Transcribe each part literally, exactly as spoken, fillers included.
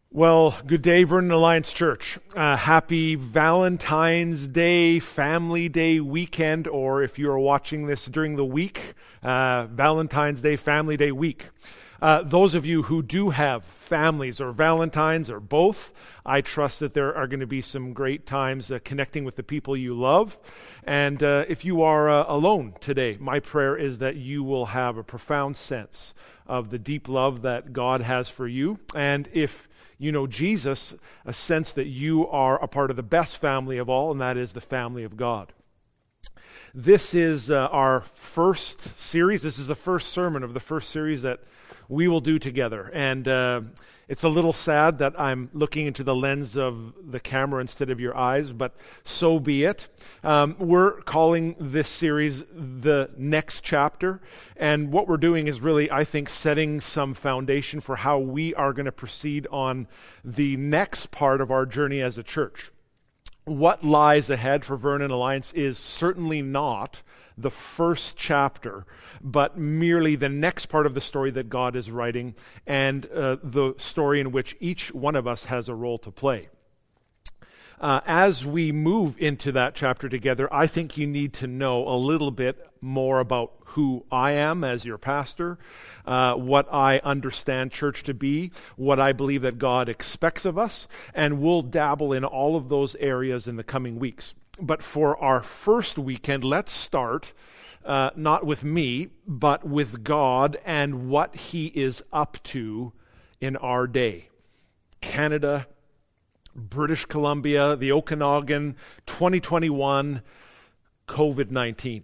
Well, good day, Vernon Alliance Church. Uh, happy Valentine's Day, Family Day weekend, or if you are watching this during the week, uh, Valentine's Day, Family Day week. Uh, those of you who do have families or Valentines or both, I trust that there are going to be some great times uh, connecting with the people you love. And uh, if you are uh, alone today, my prayer is that you will have a profound sense of the deep love that God has for you. And if you know Jesus, a sense that you are a part of the best family of all, and that is the family of God. This is uh, our first series. This is the first sermon of the first series that we will do together. And uh, it's a little sad that I'm looking into the lens of the camera instead of your eyes, but so be it. Um, we're calling this series The Next Chapter. And what we're doing is really, I think, setting some foundation for how we are going to proceed on the next part of our journey as a church. What lies ahead for Vernon Alliance is certainly not the first chapter, but merely the next part of the story that God is writing and uh, the story in which each one of us has a role to play. Uh, as we move into that chapter together, I think you need to know a little bit more about who I am as your pastor, uh, what I understand church to be, what I believe that God expects of us, and we'll dabble in all of those areas in the coming weeks. But for our first weekend, let's start uh, not with me, but with God and what He is up to in our day. Canada, British Columbia, the Okanagan, twenty twenty-one, covid nineteen.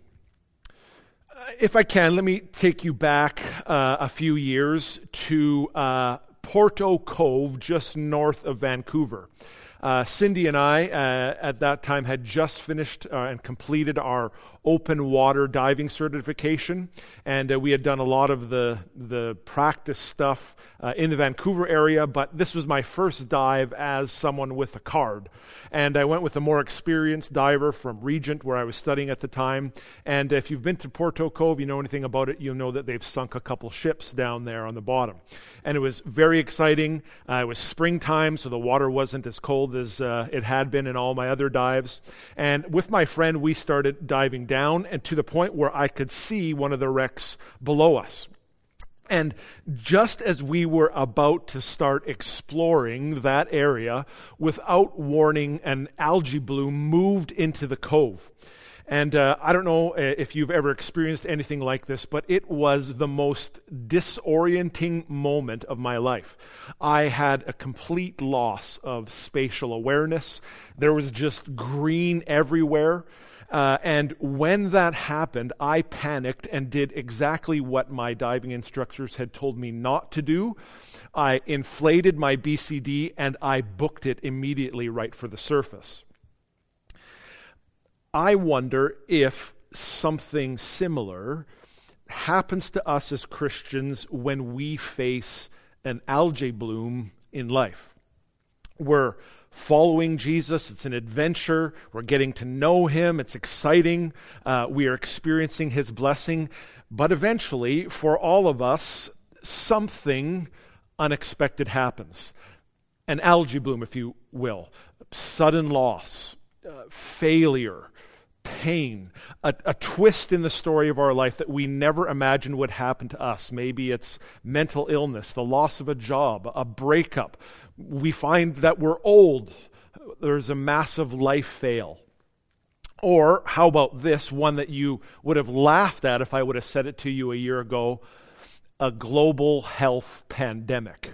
Uh, if I can, let me take you back uh, a few years to uh, Porto Cove, just north of Vancouver. Uh, Cindy and I, uh, at that time, had just finished uh, and completed our open water diving certification, and uh, we had done a lot of the the practice stuff uh, in the Vancouver area, but this was my first dive as someone with a card. And I went with a more experienced diver from Regent, where I was studying at the time. And if you've been to Porto Cove, you know anything about it, you'll know that they've sunk a couple ships down there on the bottom. And it was very exciting. Uh, it was springtime, so the water wasn't as cold as uh, it had been in all my other dives. And with my friend, we started diving down, and to the point where I could see one of the wrecks below us. And just as we were about to start exploring that area, without warning, an algae bloom moved into the cove. And uh, I don't know if you've ever experienced anything like this, but it was the most disorienting moment of my life. I had a complete loss of spatial awareness. There was just green everywhere. Uh, and when that happened, I panicked and did exactly what my diving instructors had told me not to do. I inflated my B C D and I booked it immediately right for the surface. I wonder if something similar happens to us as Christians when we face an algae bloom in life. We're following Jesus. It's an adventure. We're getting to know Him. It's exciting. Uh, we are experiencing His blessing. But eventually, for all of us, something unexpected happens. An algae bloom, if you will. Sudden loss, uh, failure, pain, a, a twist in the story of our life that we never imagined would happen to us. Maybe it's mental illness, the loss of a job, a breakup. We find that we're old. There's a massive life fail. Or how about this, one that you would have laughed at if I would have said it to you a year ago, a global health pandemic.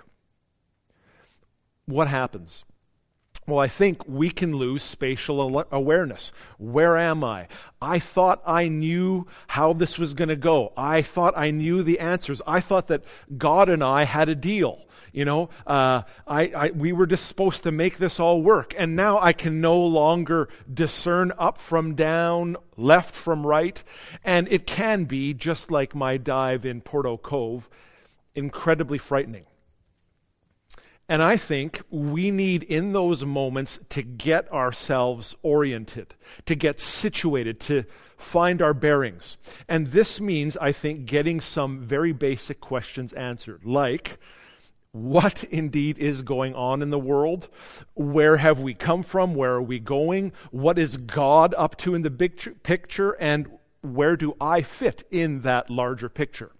What happens? Well, I think we can lose spatial awareness. Where am I? I thought I knew how this was going to go. I thought I knew the answers. I thought that God and I had a deal. You know, uh, I, I, we were just supposed to make this all work. And now I can no longer discern up from down, left from right. And it can be, just like my dive in Porto Cove, incredibly frightening. And I think we need in those moments to get ourselves oriented, to get situated, to find our bearings. And this means, I think, getting some very basic questions answered, like, what indeed is going on in the world. Where have we come from? Where are we going? What is God up to in the big picture? And where do I fit in that larger picture?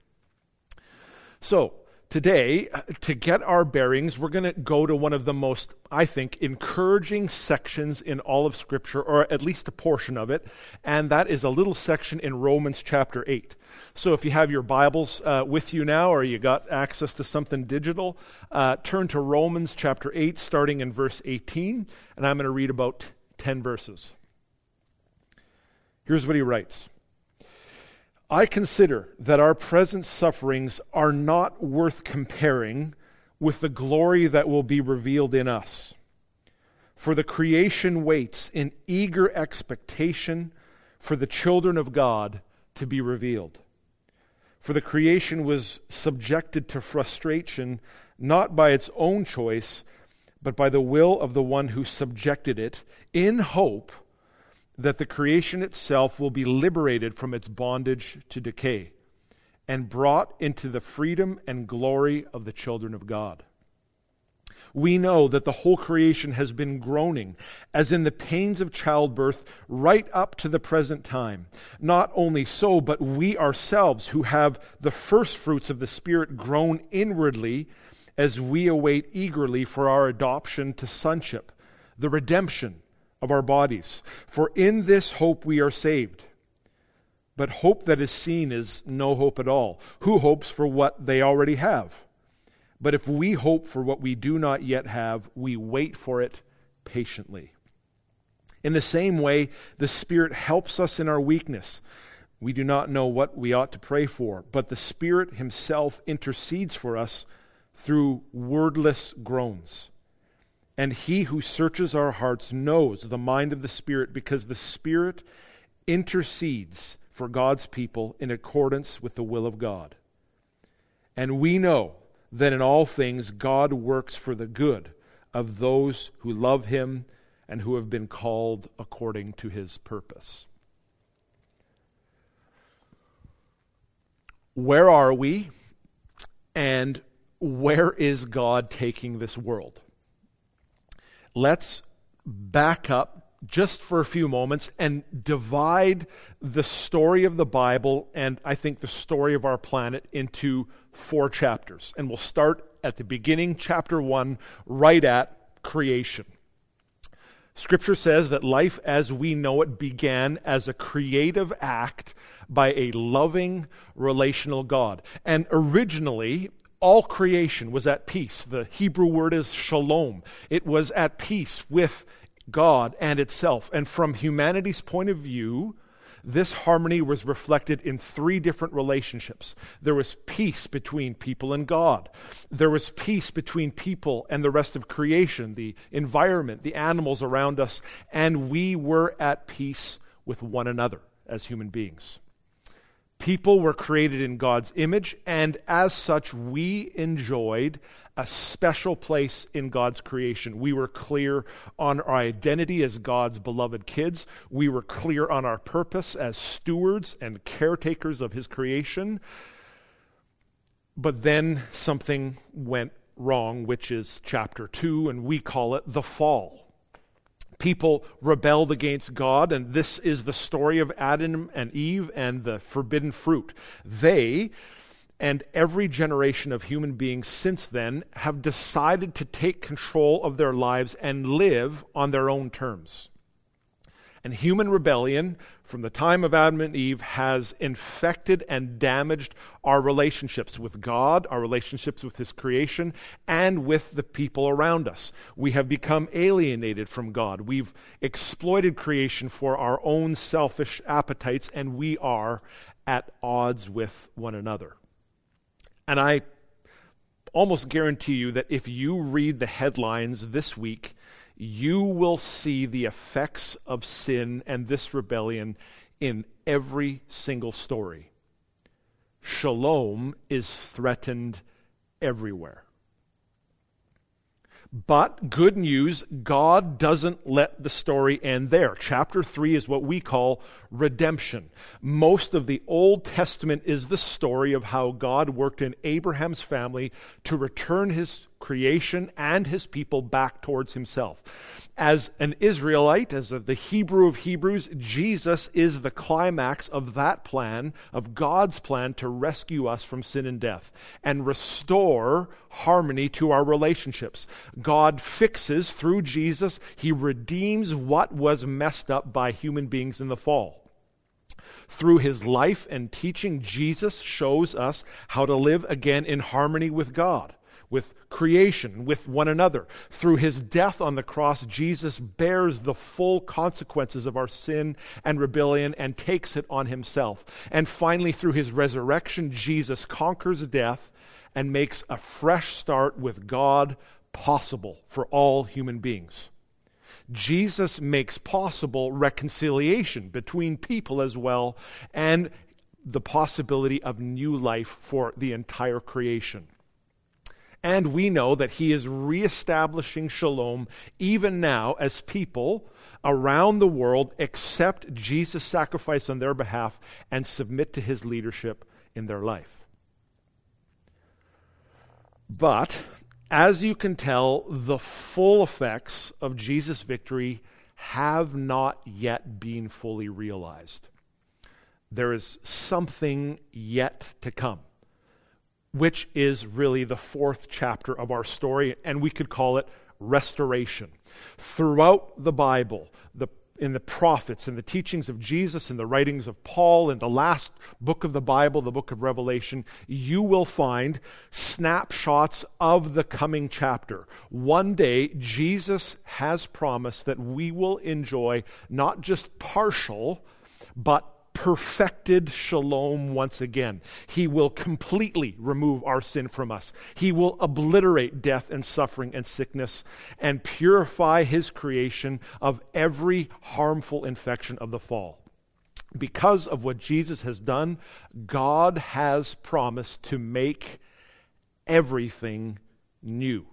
So, today, to get our bearings, we're going to go to one of the most, I think, encouraging sections in all of Scripture, or at least a portion of it, and that is a little section in Romans chapter eight. So if you have your Bibles uh, with you now, or you got access to something digital, uh, turn to Romans chapter eight, starting in verse eighteen, and I'm going to read about ten verses. Here's what he writes. I consider that our present sufferings are not worth comparing with the glory that will be revealed in us. For the creation waits in eager expectation for the children of God to be revealed. For the creation was subjected to frustration, not by its own choice, but by the will of the one who subjected it, in hope that the creation itself will be liberated from its bondage to decay and brought into the freedom and glory of the children of God. We know that the whole creation has been groaning, as in the pains of childbirth, right up to the present time. Not only so, but we ourselves, who have the first fruits of the Spirit, groan inwardly as we await eagerly for our adoption to sonship, the redemption of our bodies. For in this hope we are saved. But hope that is seen is no hope at all. Who hopes for what they already have? But if we hope for what we do not yet have, we wait for it patiently. In the same way, the Spirit helps us in our weakness. We do not know what we ought to pray for, but the Spirit Himself intercedes for us through wordless groans. And He who searches our hearts knows the mind of the Spirit, because the Spirit intercedes for God's people in accordance with the will of God. And we know that in all things God works for the good of those who love Him and who have been called according to His purpose. Where are we, and where is God taking this world? Let's back up just for a few moments and divide the story of the Bible, and I think the story of our planet, into four chapters. And we'll start at the beginning, chapter one, right at creation. Scripture says that life as we know it began as a creative act by a loving, relational God. And originally, all creation was at peace. The Hebrew word is shalom. It was at peace with God and itself. And from humanity's point of view, this harmony was reflected in three different relationships. There was peace between people and God. There was peace between people and the rest of creation, the environment, the animals around us, and we were at peace with one another as human beings. People were created in God's image, and as such, we enjoyed a special place in God's creation. We were clear on our identity as God's beloved kids. We were clear on our purpose as stewards and caretakers of His creation. But then something went wrong, which is chapter two, and we call it the fall. People rebelled against God, and this is the story of Adam and Eve and the forbidden fruit. They, and every generation of human beings since then, have decided to take control of their lives and live on their own terms. And human rebellion, from the time of Adam and Eve, has infected and damaged our relationships with God, our relationships with His creation, and with the people around us. We have become alienated from God. We've exploited creation for our own selfish appetites, and we are at odds with one another. And I almost guarantee you that if you read the headlines this week, you will see the effects of sin and this rebellion in every single story. Shalom is threatened everywhere. But good news, God doesn't let the story end there. Chapter three is what we call redemption. Most of the Old Testament is the story of how God worked in Abraham's family to return his creation and his people back towards himself. As an Israelite, as a, the Hebrew of Hebrews, Jesus is the climax of that plan, of God's plan to rescue us from sin and death and restore harmony to our relationships. God fixes through Jesus, he redeems what was messed up by human beings in the fall. Through his life and teaching, Jesus shows us how to live again in harmony with God, with creation, with one another. Through his death on the cross, Jesus bears the full consequences of our sin and rebellion and takes it on himself. And finally, through his resurrection, Jesus conquers death and makes a fresh start with God possible for all human beings. Jesus makes possible reconciliation between people as well, and the possibility of new life for the entire creation. And we know that he is reestablishing shalom even now as people around the world accept Jesus' sacrifice on their behalf and submit to his leadership in their life. But, as you can tell, the full effects of Jesus' victory have not yet been fully realized. There is something yet to come, which is really the fourth chapter of our story, and we could call it restoration. Throughout the Bible, the in the prophets, in the teachings of Jesus, in the writings of Paul, in the last book of the Bible, the book of Revelation, you will find snapshots of the coming chapter. One day, Jesus has promised that we will enjoy not just partial, but perfected shalom once again. He will completely remove our sin from us. He will obliterate death and suffering and sickness and purify his creation of every harmful infection of the fall. Because of what Jesus has done, God has promised to make everything new.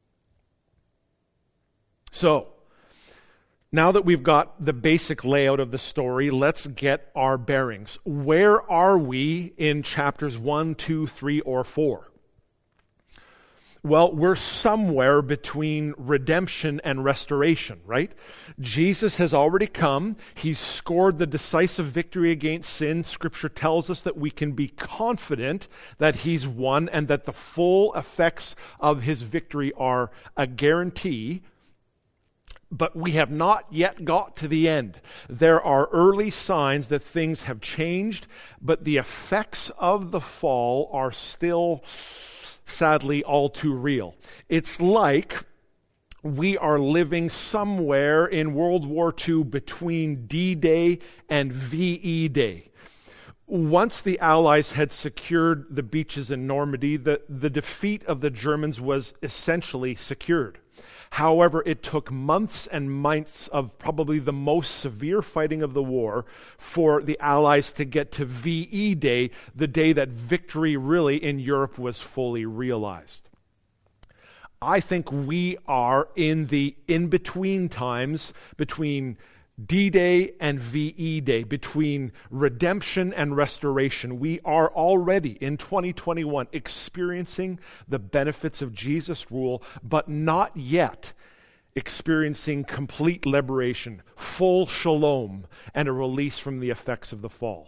So, now that we've got the basic layout of the story, let's get our bearings. Where are we in chapters one, two, three, or four? Well, we're somewhere between redemption and restoration, right? Jesus has already come. He's scored the decisive victory against sin. Scripture tells us that we can be confident that he's won and that the full effects of his victory are a guarantee. But we have not yet got to the end. There are early signs that things have changed, but the effects of the fall are still, sadly, all too real. It's like we are living somewhere in World War Two between D-Day and V E Day. Once the Allies had secured the beaches in Normandy, the, the defeat of the Germans was essentially secured. However, it took months and months of probably the most severe fighting of the war for the Allies to get to V E Day, the day that victory really in Europe was fully realized. I think we are in the in-between times between D-Day and V E Day, between redemption and restoration. We are already in twenty twenty-one experiencing the benefits of Jesus' rule, but not yet experiencing complete liberation, full shalom, and a release from the effects of the fall.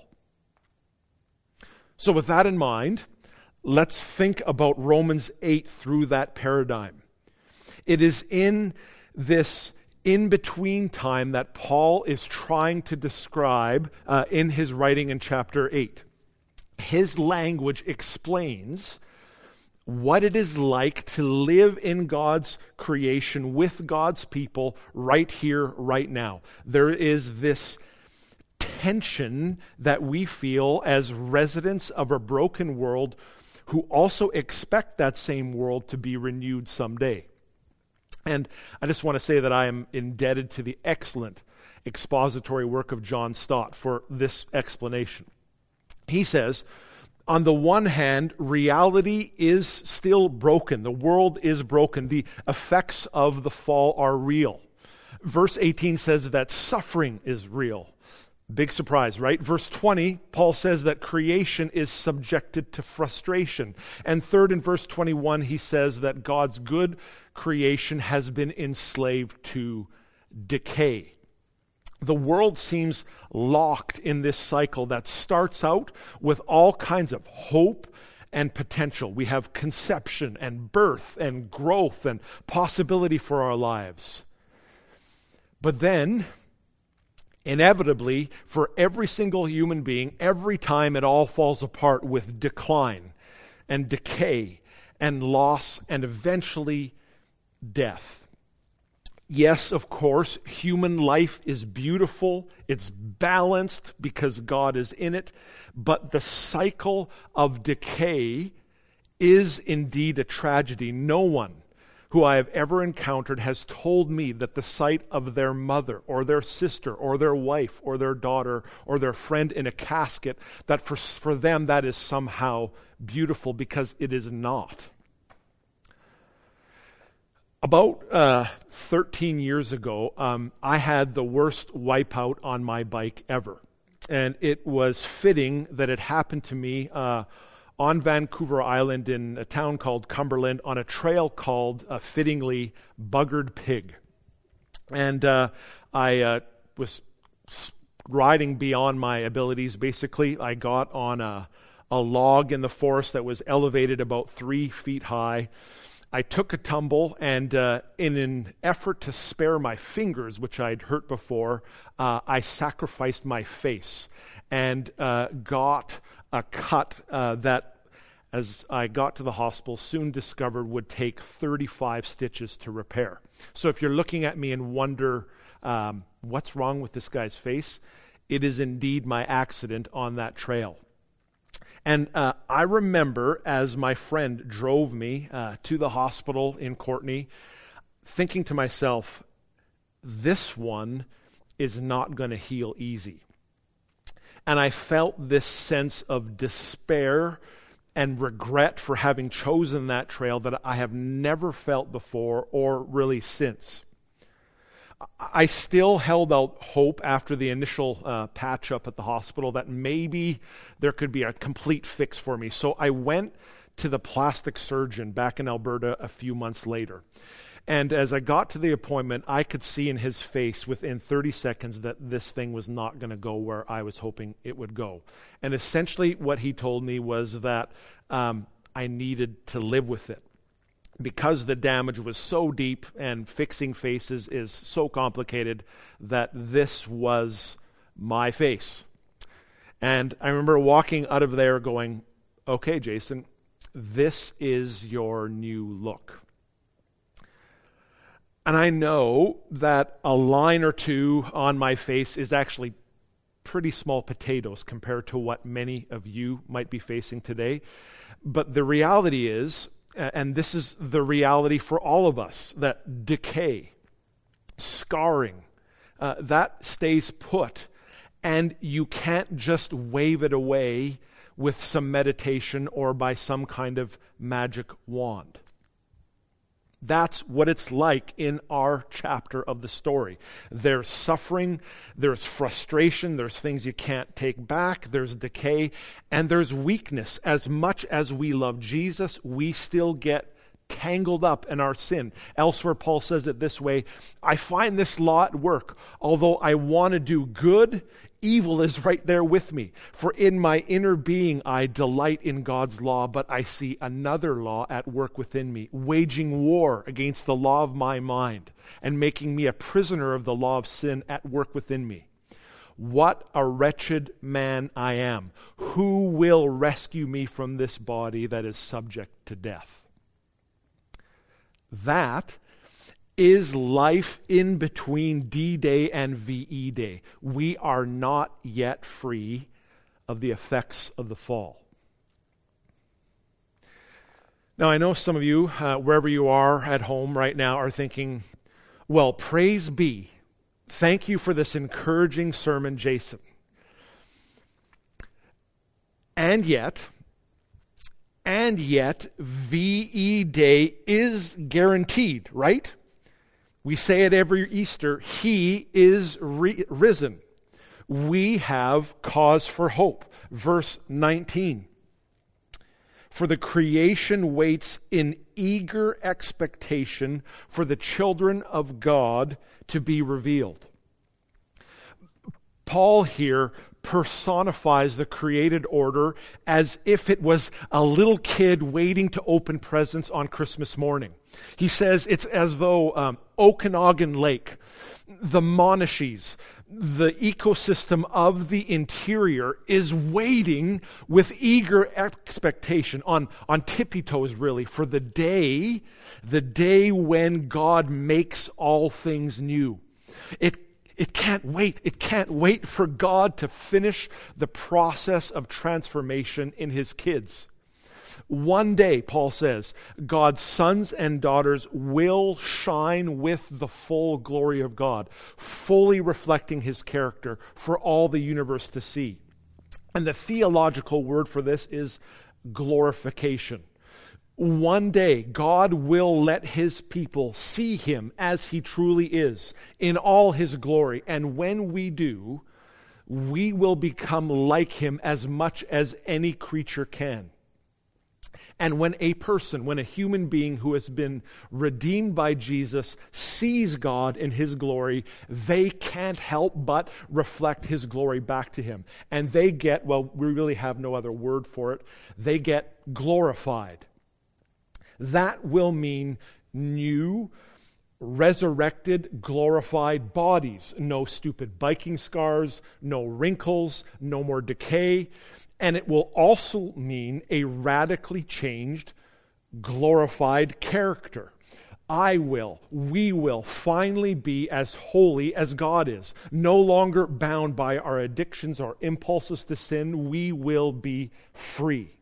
So with that in mind, let's think about Romans eight through that paradigm. It is in this in-between time that Paul is trying to describe uh, in his writing in chapter eight. His language explains what it is like to live in God's creation with God's people right here, right now. There is this tension that we feel as residents of a broken world who also expect that same world to be renewed someday. And I just want to say that I am indebted to the excellent expository work of John Stott for this explanation. He says, On the one hand, reality is still broken. The world is broken. The effects of the fall are real. Verse eighteen says that suffering is real. Big surprise, right? Verse twenty, Paul says that creation is subjected to frustration. And third, in verse twenty-one, he says that God's good creation has been enslaved to decay. The world seems locked in this cycle that starts out with all kinds of hope and potential. We have conception and birth and growth and possibility for our lives. But then, inevitably, for every single human being, every time it all falls apart with decline and decay and loss and eventually death. Yes, of course, human life is beautiful, it's balanced because God is in it, but the cycle of decay is indeed a tragedy. No one who I have ever encountered has told me that the sight of their mother or their sister or their wife or their daughter or their friend in a casket, that for, for them that is somehow beautiful, because it is not. About uh, thirteen years ago, um, I had the worst wipeout on my bike ever. And it was fitting that it happened to me uh, on Vancouver Island in a town called Cumberland on a trail called, uh, fittingly, Buggered Pig. And uh, I uh, was riding beyond my abilities, basically. I got on a, a log in the forest that was elevated about three feet high. I took a tumble, and uh, in an effort to spare my fingers, which I'd hurt before, uh, I sacrificed my face and uh, got a cut uh, that, as I got to the hospital, soon discovered would take thirty-five stitches to repair. So if you're looking at me and wonder, um, what's wrong with this guy's face? It is indeed my accident on that trail. And uh, I remember, as my friend drove me uh, to the hospital in Courtenay, thinking to myself, this one is not going to heal easy. And I felt this sense of despair and regret for having chosen that trail that I have never felt before or really since. I still held out hope after the initial uh, patch up at the hospital that maybe there could be a complete fix for me. So I went to the plastic surgeon back in Alberta a few months later. And as I got to the appointment, I could see in his face within thirty seconds that this thing was not going to go where I was hoping it would go. And essentially what he told me was that um, I needed to live with it, because the damage was so deep and fixing faces is so complicated, that this was my face. And I remember walking out of there going, okay, Jason, this is your new look. And I know that a line or two on my face is actually pretty small potatoes compared to what many of you might be facing today. But the reality is, and this is the reality for all of us, that decay, scarring, uh, that stays put, and you can't just wave it away with some meditation or by some kind of magic wand. That's what it's like in our chapter of the story. There's suffering, there's frustration, there's things you can't take back, there's decay, and there's weakness. As much as we love Jesus, we still get tangled up in our sin. Elsewhere, Paul says it this way, I find this law at work. Although I want to do good, evil is right there with me. For in my inner being I delight in God's law, but I see another law at work within me, waging war against the law of my mind and making me a prisoner of the law of sin at work within me. What a wretched man I am. Who will rescue me from this body that is subject to death? That is life in between D-Day and V E Day. We are not yet free of the effects of the fall. Now, I know some of you, uh, wherever you are at home right now, are thinking, well, praise be. Thank you for this encouraging sermon, Jason. And yet, And yet, V E Day is guaranteed, right? We say it every Easter, He is re- risen. We have cause for hope. Verse nineteen. For the creation waits in eager expectation for the children of God to be revealed. Paul here personifies the created order as if it was a little kid waiting to open presents on Christmas morning. He says it's as though um, Okanagan Lake, the Monashees, the ecosystem of the interior is waiting with eager expectation, on, on tippy toes really, for the day, the day when God makes all things new. It It can't wait. It can't wait for God to finish the process of transformation in His kids. One day, Paul says, God's sons and daughters will shine with the full glory of God, fully reflecting His character for all the universe to see. And the theological word for this is glorification. One day, God will let His people see Him as He truly is, in all His glory. And when we do, we will become like Him as much as any creature can. And when a person, when a human being who has been redeemed by Jesus sees God in His glory, they can't help but reflect His glory back to Him. And they get, well, we really have no other word for it, they get glorified. That will mean new, resurrected, glorified bodies. No stupid biking scars, no wrinkles, no more decay. And it will also mean a radically changed, glorified character. I will, we will finally be as holy as God is. No longer bound by our addictions or impulses to sin. We will be free.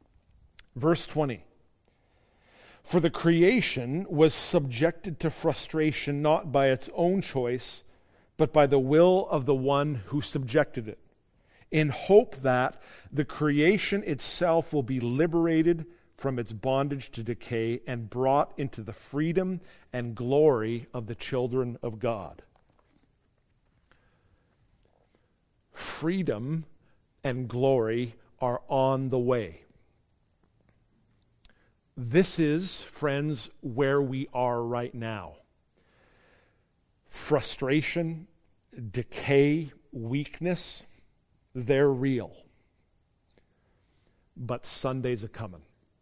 Verse twenty. For the creation was subjected to frustration not by its own choice, but by the will of the one who subjected it, in hope that the creation itself will be liberated from its bondage to decay and brought into the freedom and glory of the children of God. Freedom and glory are on the way. This is, friends, where we are right now. Frustration, decay, weakness, they're real. But Sunday's a-coming.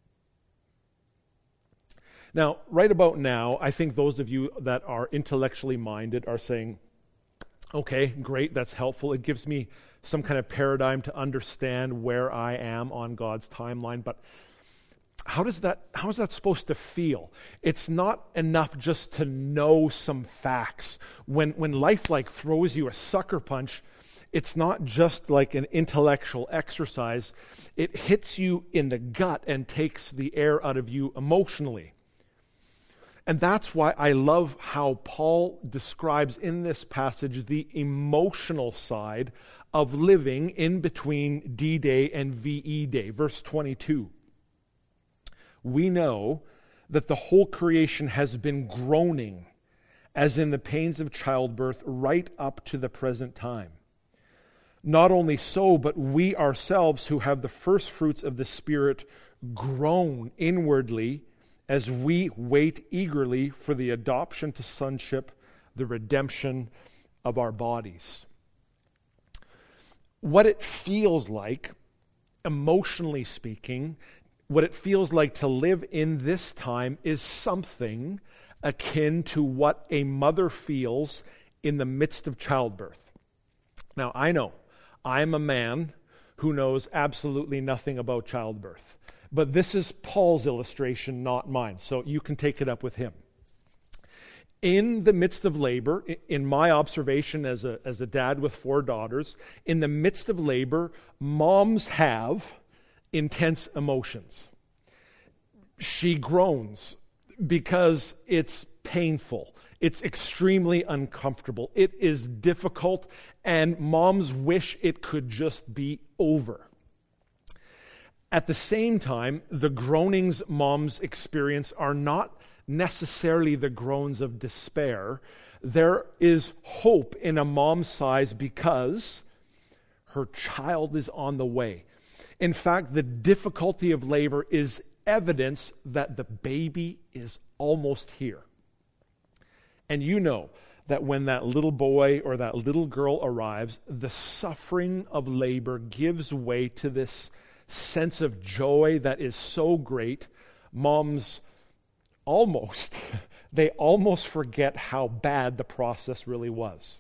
Now, right about now, I think those of you that are intellectually minded are saying, okay, great, that's helpful. It gives me some kind of paradigm to understand where I am on God's timeline, but How does that, how is that supposed to feel? It's not enough just to know some facts. When, when life like throws you a sucker punch, it's not just like an intellectual exercise. It hits you in the gut and takes the air out of you emotionally. And that's why I love how Paul describes in this passage the emotional side of living in between D-Day and V E Day. Verse twenty-two. We know that the whole creation has been groaning as in the pains of childbirth right up to the present time. Not only so, but we ourselves who have the first fruits of the Spirit groan inwardly as we wait eagerly for the adoption to sonship, the redemption of our bodies. What it feels like, emotionally speaking, what it feels like to live in this time is something akin to what a mother feels in the midst of childbirth. Now, I know I'm a man who knows absolutely nothing about childbirth, but this is Paul's illustration, not mine, so you can take it up with him. In the midst of labor, in my observation as a, as a dad with four daughters, in the midst of labor, moms have intense emotions. She groans because it's painful. It's extremely uncomfortable. It is difficult, and moms wish it could just be over. At the same time, the groanings moms experience are not necessarily the groans of despair. There is hope in a mom's sighs because her child is on the way. In fact, the difficulty of labor is evidence that the baby is almost here. And you know that when that little boy or that little girl arrives, the suffering of labor gives way to this sense of joy that is so great. Moms almost, they almost forget how bad the process really was.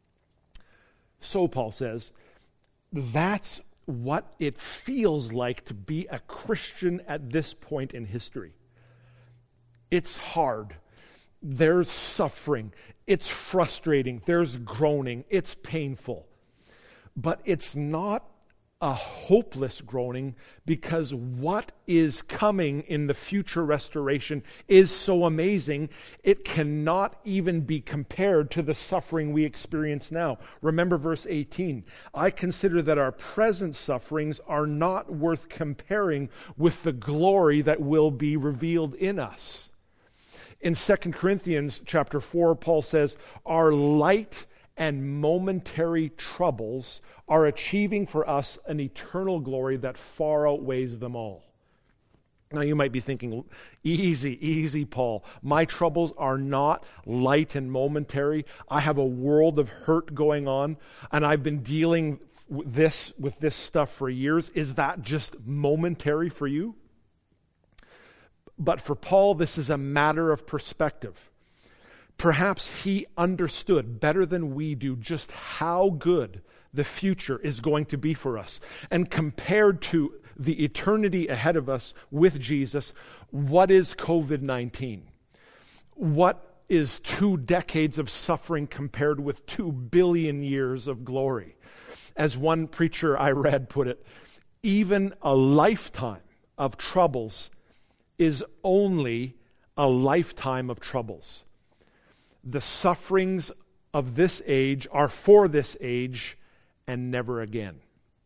So Paul says, that's what it feels like to be a Christian at this point in history. It's hard. There's suffering. It's frustrating. There's groaning. It's painful. But it's not a hopeless groaning, because what is coming in the future restoration is so amazing, it cannot even be compared to the suffering we experience now. Remember verse eighteen. I consider that our present sufferings are not worth comparing with the glory that will be revealed in us. In Second Corinthians chapter four, Paul says, our light and momentary troubles are achieving for us an eternal glory that far outweighs them all. Now you might be thinking, easy, easy, Paul. My troubles are not light and momentary. I have a world of hurt going on, and I've been dealing with this, with this stuff for years. Is that just momentary for you? But for Paul, this is a matter of perspective. Perhaps he understood better than we do just how good the future is going to be for us. And compared to the eternity ahead of us with Jesus, what is covid nineteen? What is two decades of suffering compared with two billion years of glory? As one preacher I read put it, even a lifetime of troubles is only a lifetime of troubles. The sufferings of this age are for this age and never again.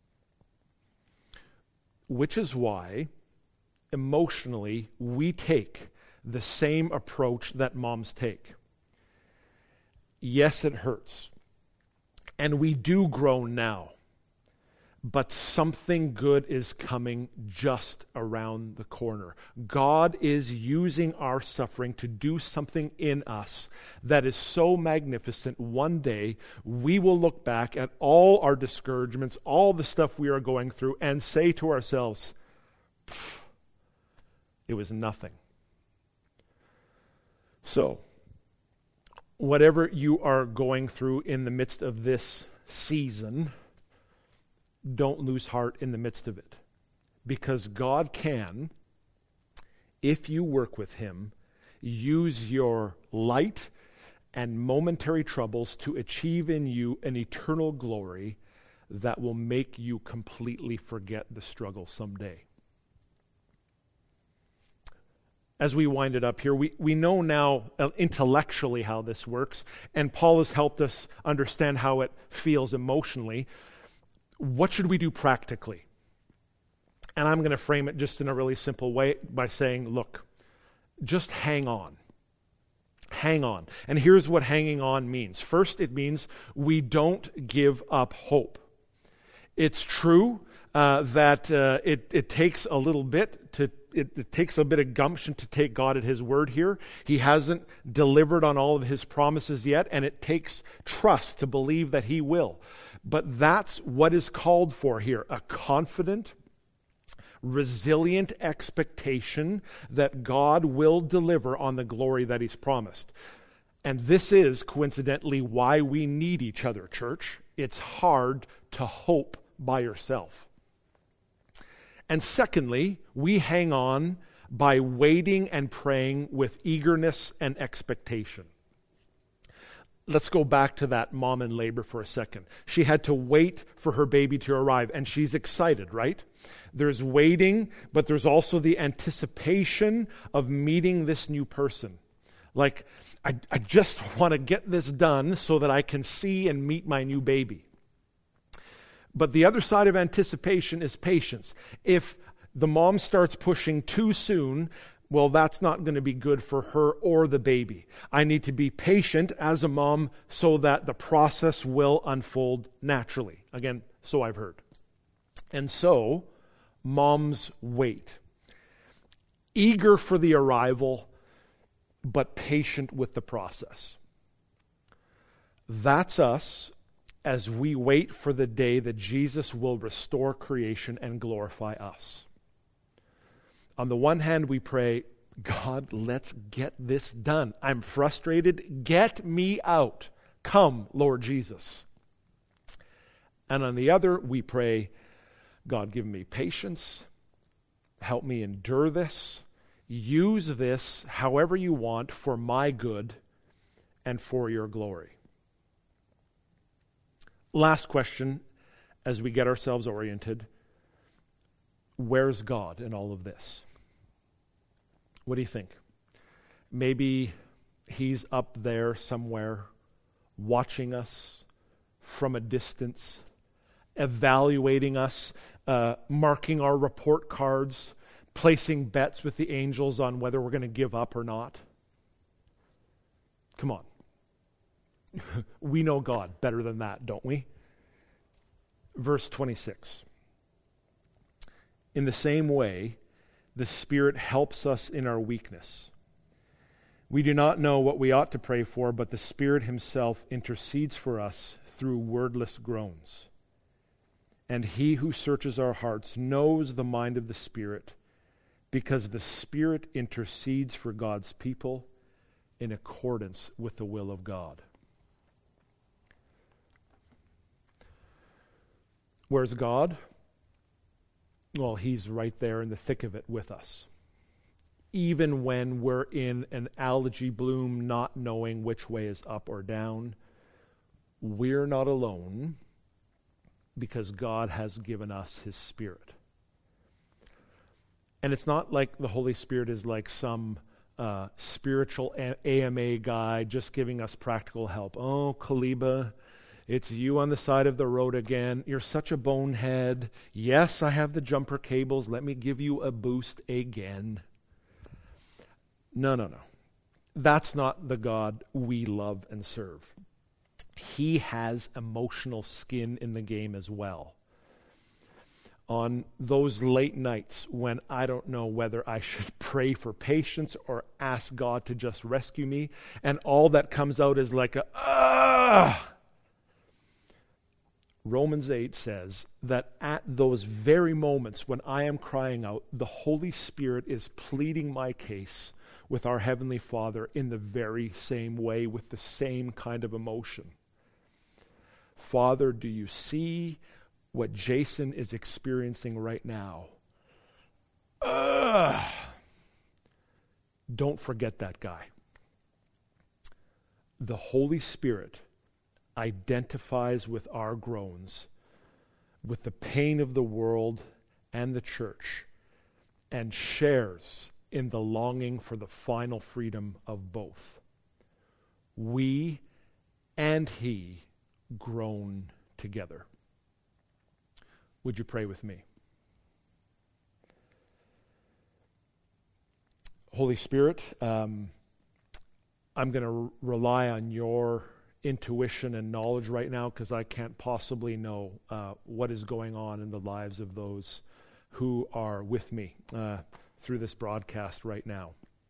Which is why, emotionally, we take the same approach that moms take. Yes, it hurts. And we do groan now. But something good is coming just around the corner. God is using our suffering to do something in us that is so magnificent. One day, we will look back at all our discouragements, all the stuff we are going through, and say to ourselves, it was nothing. So, whatever you are going through in the midst of this season, don't lose heart in the midst of it. Because God can, if you work with Him, use your light and momentary troubles to achieve in you an eternal glory that will make you completely forget the struggle someday. As we wind it up here, we, we know now uh, intellectually how this works, and Paul has helped us understand how it feels emotionally. What should we do practically? And I'm going to frame it just in a really simple way by saying, look, just hang on. Hang on. And here's what hanging on means. First, it means we don't give up hope. It's true uh, that uh, it, it takes a little bit to It, it takes a bit of gumption to take God at His word here. He hasn't delivered on all of His promises yet, and it takes trust to believe that He will. But that's what is called for here, a confident, resilient expectation that God will deliver on the glory that He's promised. And this is, coincidentally, why we need each other, church. It's hard to hope by yourself. And secondly, we hang on by waiting and praying with eagerness and expectation. Let's go back to that mom in labor for a second. She had to wait for her baby to arrive, and she's excited, right? There's waiting, but there's also the anticipation of meeting this new person. Like, I, I just want to get this done so that I can see and meet my new baby. But the other side of anticipation is patience. If The mom starts pushing too soon. Well, that's not going to be good for her or the baby. I need to be patient as a mom so that the process will unfold naturally. Again, so I've heard. And so, moms wait. Eager for the arrival, but patient with the process. That's us as we wait for the day that Jesus will restore creation and glorify us. On the one hand, we pray, God, let's get this done. I'm frustrated. Get me out. Come, Lord Jesus. And on the other, we pray, God, give me patience. Help me endure this. Use this however you want for my good and for your glory. Last question, as we get ourselves oriented. Where's God in all of this? What do you think? Maybe he's up there somewhere watching us from a distance, evaluating us, uh, marking our report cards, placing bets with the angels on whether we're going to give up or not. Come on. We know God better than that, don't we? Verse twenty-six. In the same way, the Spirit helps us in our weakness. We do not know what we ought to pray for, but the Spirit himself intercedes for us through wordless groans. And he who searches our hearts knows the mind of the Spirit, because the Spirit intercedes for God's people in accordance with the will of God. Where's God? Well, he's right there in the thick of it with us. Even when we're in an algae bloom, not knowing which way is up or down, we're not alone because God has given us his Spirit. And it's not like the Holy Spirit is like some uh, spiritual A M A guy just giving us practical help. Oh, Kaliba, it's you on the side of the road again. You're such a bonehead. Yes, I have the jumper cables. Let me give you a boost again. No, no, no. That's not the God we love and serve. He has emotional skin in the game as well. On those late nights when I don't know whether I should pray for patience or ask God to just rescue me, and all that comes out is like a, ah! Romans eight says that at those very moments when I am crying out, the Holy Spirit is pleading my case with our Heavenly Father in the very same way, with the same kind of emotion. Father, do you see what Jason is experiencing right now? Ugh. Don't forget that guy. The Holy Spirit identifies with our groans, with the pain of the world and the church, and shares in the longing for the final freedom of both. We and he groan together. Would you pray with me? Holy Spirit, um, I'm going to r- rely on your intuition and knowledge right now, because I can't possibly know uh, what is going on in the lives of those who are with me uh, through this broadcast right now.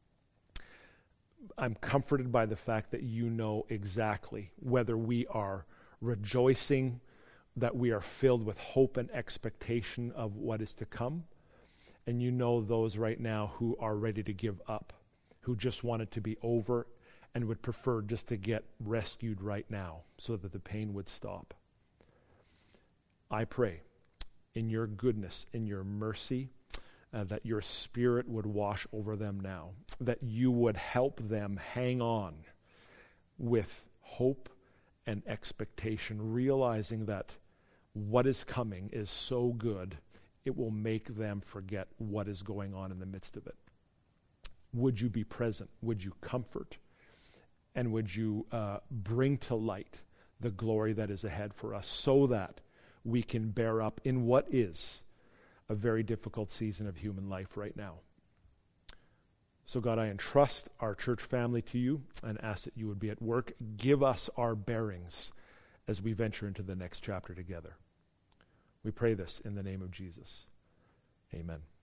I'm comforted by the fact that you know exactly whether we are rejoicing, that we are filled with hope and expectation of what is to come, and you know those right now who are ready to give up, who just want it to be over and would prefer just to get rescued right now so that the pain would stop. I pray in your goodness, in your mercy, uh, that your Spirit would wash over them now, that you would help them hang on with hope and expectation, realizing that what is coming is so good, it will make them forget what is going on in the midst of it. Would you be present? Would you comfort? And would you uh, bring to light the glory that is ahead for us, so that we can bear up in what is a very difficult season of human life right now. So God, I entrust our church family to you and ask that you would be at work. Give us our bearings as we venture into the next chapter together. We pray this in the name of Jesus. Amen.